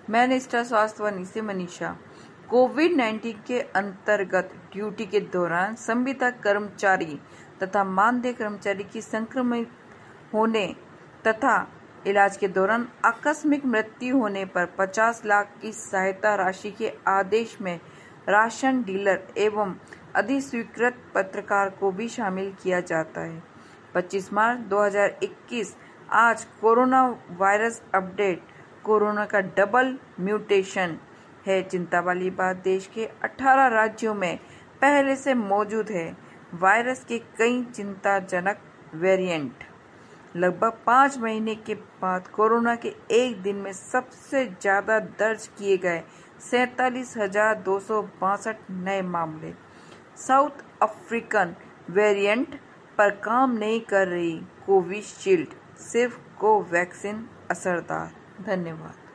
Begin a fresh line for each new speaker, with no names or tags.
मैं स्टार स्वास्थ्य से मनीषा। कोविड-19 के अंतर्गत ड्यूटी के दौरान संविदा कर्मचारी तथा मानदेय कर्मचारी की संक्रमित होने तथा इलाज के दौरान आकस्मिक मृत्यु होने पर 50 लाख की सहायता राशि के आदेश में राशन डीलर एवं अधिस्वीकृत पत्रकार को भी शामिल किया जाता है। 25 मार्च 2021 आज कोरोना वायरस अपडेट। कोरोना का डबल म्यूटेशन है। चिंता वाली बात, देश के 18 राज्यों में पहले से मौजूद है वायरस के कई चिंताजनक वेरिएंट। लगभग 5 महीने के बाद कोरोना के एक दिन में सबसे ज्यादा दर्ज किए गए 47,262 नए मामले। साउथ अफ्रीकन वेरिएंट पर काम नहीं कर रही कोविशील्ड, सिर्फ कोवैक्सीन असरदार। धन्यवाद।